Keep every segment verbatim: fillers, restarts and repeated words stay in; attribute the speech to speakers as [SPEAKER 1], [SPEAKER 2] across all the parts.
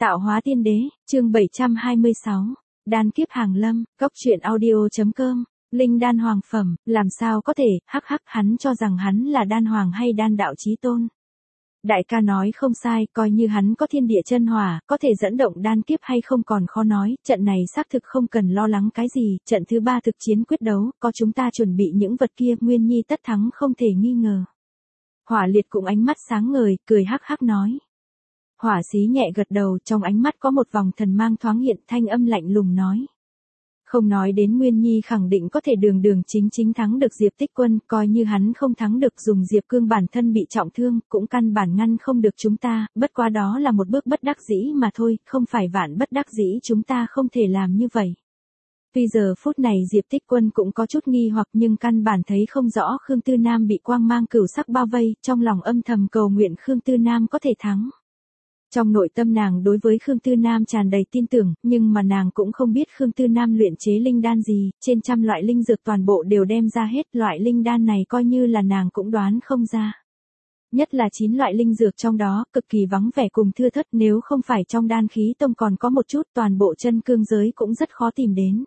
[SPEAKER 1] Tạo hóa tiên đế, chương bảy trăm hai mươi sáu, đan kiếp hàng lâm, cốc truyện audio.com, linh đan hoàng phẩm, làm sao có thể, hắc hắc hắn cho rằng hắn là đan hoàng hay đan đạo chí tôn. Đại ca nói không sai, coi như hắn có thiên địa chân hỏa, có thể dẫn động đan kiếp hay không còn khó nói, trận này xác thực không cần lo lắng cái gì, trận thứ ba thực chiến quyết đấu, có chúng ta chuẩn bị những vật kia, Nguyên Nhi tất thắng không thể nghi ngờ. Hỏa liệt cũng ánh mắt sáng ngời, cười hắc hắc nói. Hỏa xí nhẹ gật đầu, trong ánh mắt có một vòng thần mang thoáng hiện, thanh âm lạnh lùng nói. Không nói đến Nguyên Nhi khẳng định có thể đường đường chính chính thắng được Diệp Tích Quân, coi như hắn không thắng được dùng Diệp Cương bản thân bị trọng thương, cũng căn bản ngăn không được chúng ta, bất quá đó là một bước bất đắc dĩ mà thôi, không phải vạn bất đắc dĩ chúng ta không thể làm như vậy. Tuy giờ phút này Diệp Tích Quân cũng có chút nghi hoặc nhưng căn bản thấy không rõ Khương Tư Nam bị quang mang cửu sắc bao vây, trong lòng âm thầm cầu nguyện Khương Tư Nam có thể thắng. Trong nội tâm nàng đối với Khương Tư Nam tràn đầy tin tưởng, nhưng mà nàng cũng không biết Khương Tư Nam luyện chế linh đan gì, trên trăm loại linh dược toàn bộ đều đem ra hết, loại linh đan này coi như là nàng cũng đoán không ra. Nhất là chín loại linh dược trong đó, cực kỳ vắng vẻ cùng thưa thớt, nếu không phải trong đan khí tông còn có một chút, toàn bộ chân cương giới cũng rất khó tìm đến.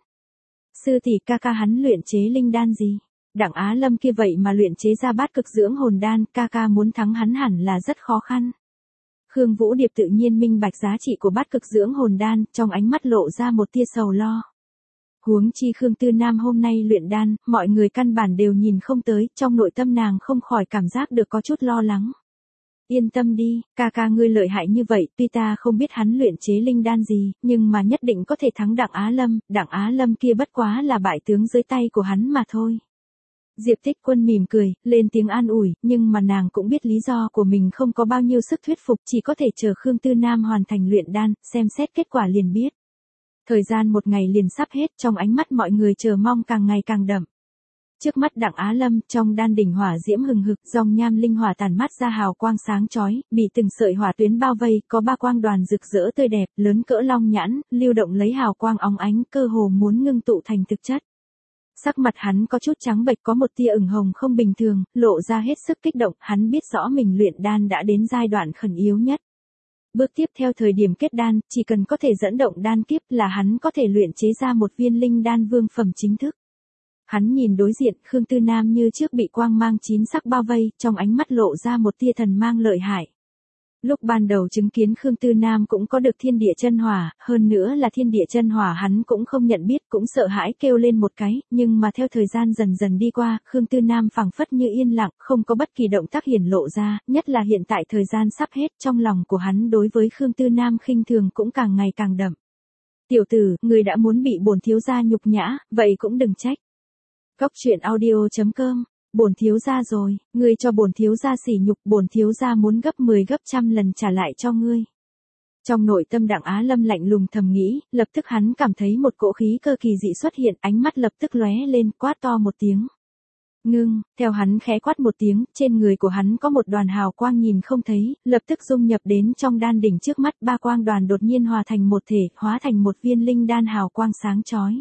[SPEAKER 1] Sư tỷ ca ca hắn luyện chế linh đan gì? Đặng Á Lâm kia vậy mà luyện chế ra bát cực dưỡng hồn đan, ca ca muốn thắng hắn hẳn là rất khó khăn. Khương Vũ Điệp tự nhiên minh bạch giá trị của bát cực dưỡng hồn đan, trong ánh mắt lộ ra một tia sầu lo. Huống chi Khương Tư Nam hôm nay luyện đan, mọi người căn bản đều nhìn không tới, trong nội tâm nàng không khỏi cảm giác được có chút lo lắng. Yên tâm đi, ca ca ngươi lợi hại như vậy, tuy ta không biết hắn luyện chế linh đan gì, nhưng mà nhất định có thể thắng Đặng Á Lâm, Đặng Á Lâm kia bất quá là bại tướng dưới tay của hắn mà thôi. Diệp Tích Quân mỉm cười, lên tiếng an ủi, nhưng mà nàng cũng biết lý do của mình không có bao nhiêu sức thuyết phục, chỉ có thể chờ Khương Tư Nam hoàn thành luyện đan, xem xét kết quả liền biết. Thời gian một ngày liền sắp hết, trong ánh mắt mọi người chờ mong càng ngày càng đậm. Trước mắt Đặng Á Lâm, trong đan đỉnh hỏa diễm hừng hực, dòng nham linh hỏa tản mát ra hào quang sáng chói, bị từng sợi hỏa tuyến bao vây, có ba quang đoàn rực rỡ tươi đẹp, lớn cỡ long nhãn, lưu động lấy hào quang óng ánh, cơ hồ muốn ngưng tụ thành thực chất. Sắc mặt hắn có chút trắng bệch, có một tia ửng hồng không bình thường, lộ ra hết sức kích động, hắn biết rõ mình luyện đan đã đến giai đoạn khẩn yếu nhất. Bước tiếp theo thời điểm kết đan, chỉ cần có thể dẫn động đan kiếp là hắn có thể luyện chế ra một viên linh đan vương phẩm chính thức. Hắn nhìn đối diện, Khương Tư Nam như trước bị quang mang chín sắc bao vây, trong ánh mắt lộ ra một tia thần mang lợi hại. Lúc ban đầu chứng kiến Khương Tư Nam cũng có được thiên địa chân hỏa, hơn nữa là thiên địa chân hỏa hắn cũng không nhận biết, cũng sợ hãi kêu lên một cái, nhưng mà theo thời gian dần dần đi qua, Khương Tư Nam phảng phất như yên lặng, không có bất kỳ động tác hiển lộ ra, nhất là hiện tại thời gian sắp hết, trong lòng của hắn đối với Khương Tư Nam khinh thường cũng càng ngày càng đậm. Tiểu tử, người đã muốn bị bổn thiếu gia nhục nhã, vậy cũng đừng trách. Cốc truyện audio.com, bổn thiếu gia rồi, ngươi cho bổn thiếu gia sỉ nhục, bổn thiếu gia muốn gấp mười gấp trăm lần trả lại cho ngươi. Trong nội tâm Đặng Á Lâm lạnh lùng thầm nghĩ, lập tức hắn cảm thấy một cỗ khí cơ kỳ dị xuất hiện, ánh mắt lập tức lóe lên, quát to một tiếng. Ngưng, theo hắn khẽ quát một tiếng, trên người của hắn có một đoàn hào quang nhìn không thấy, lập tức dung nhập đến trong đan đỉnh trước mắt, ba quang đoàn đột nhiên hòa thành một thể, hóa thành một viên linh đan hào quang sáng chói.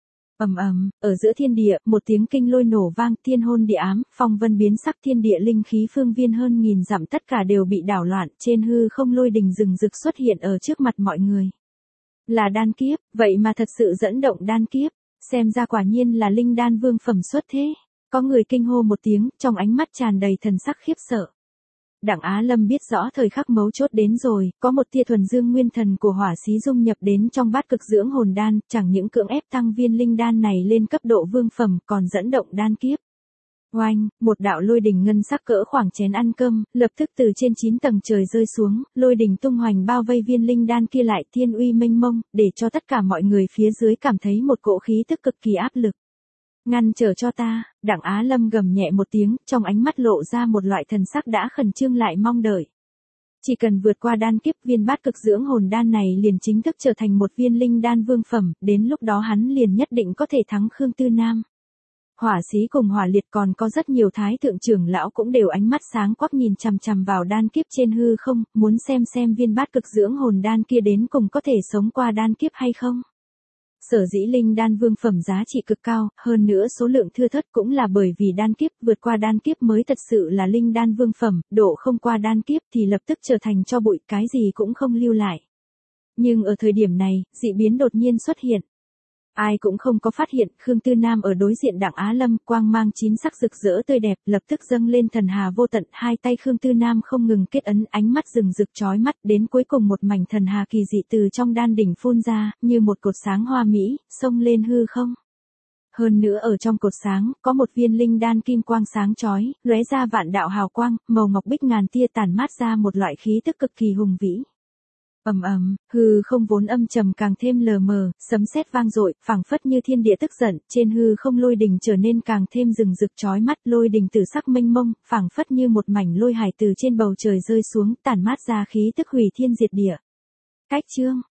[SPEAKER 1] Ầm ầm, ở giữa thiên địa, một tiếng kinh lôi nổ vang, thiên hôn địa ám, phong vân biến sắc, thiên địa linh khí phương viên hơn nghìn dặm tất cả đều bị đảo loạn, trên hư không lôi đình rừng rực xuất hiện ở trước mặt mọi người. Là đan kiếp, vậy mà thật sự dẫn động đan kiếp, xem ra quả nhiên là linh đan vương phẩm xuất thế. Có người kinh hô một tiếng, trong ánh mắt tràn đầy thần sắc khiếp sợ. Đặng Á Lâm biết rõ thời khắc mấu chốt đến rồi, có một tia thuần dương nguyên thần của hỏa xí dung nhập đến trong bát cực dưỡng hồn đan, chẳng những cưỡng ép tăng viên linh đan này lên cấp độ vương phẩm, còn dẫn động đan kiếp. Oanh, một đạo lôi đỉnh ngân sắc cỡ khoảng chén ăn cơm, lập tức từ trên chín tầng trời rơi xuống, lôi đỉnh tung hoành bao vây viên linh đan kia lại, thiên uy mênh mông, để cho tất cả mọi người phía dưới cảm thấy một cỗ khí tức cực kỳ áp lực. Ngăn trở cho ta, Đặng Á Lâm gầm nhẹ một tiếng, trong ánh mắt lộ ra một loại thần sắc đã khẩn trương lại mong đợi. Chỉ cần vượt qua đan kiếp, viên bát cực dưỡng hồn đan này liền chính thức trở thành một viên linh đan vương phẩm, đến lúc đó hắn liền nhất định có thể thắng Khương Tư Nam. Hỏa xí cùng hỏa liệt còn có rất nhiều thái thượng trưởng lão cũng đều ánh mắt sáng quắc nhìn chằm chằm vào đan kiếp trên hư không, muốn xem xem viên bát cực dưỡng hồn đan kia đến cùng có thể sống qua đan kiếp hay không. Sở dĩ linh đan vương phẩm giá trị cực cao, hơn nữa số lượng thưa thớt cũng là bởi vì đan kiếp vượt qua đan kiếp mới thật sự là linh đan vương phẩm, độ không qua đan kiếp thì lập tức trở thành tro bụi, cái gì cũng không lưu lại. Nhưng ở thời điểm này, dị biến đột nhiên xuất hiện. Ai cũng không có phát hiện, Khương Tư Nam ở đối diện Đặng Á Lâm, quang mang chín sắc rực rỡ tươi đẹp, lập tức dâng lên thần hà vô tận, hai tay Khương Tư Nam không ngừng kết ấn, ánh mắt rừng rực chói mắt, đến cuối cùng một mảnh thần hà kỳ dị từ trong đan đỉnh phun ra, như một cột sáng hoa mỹ, xông lên hư không. Hơn nữa ở trong cột sáng, có một viên linh đan kim quang sáng chói, lóe ra vạn đạo hào quang, màu ngọc bích ngàn tia tản mát ra một loại khí tức cực kỳ hùng vĩ. Ầm ầm, hư không vốn âm trầm càng thêm lờ mờ, sấm sét vang dội, phảng phất như thiên địa tức giận, trên hư không lôi đình trở nên càng thêm rừng rực chói mắt, lôi đình tử sắc mênh mông, phảng phất như một mảnh lôi hải từ trên bầu trời rơi xuống, tản mát ra khí tức hủy thiên diệt địa. Cách chương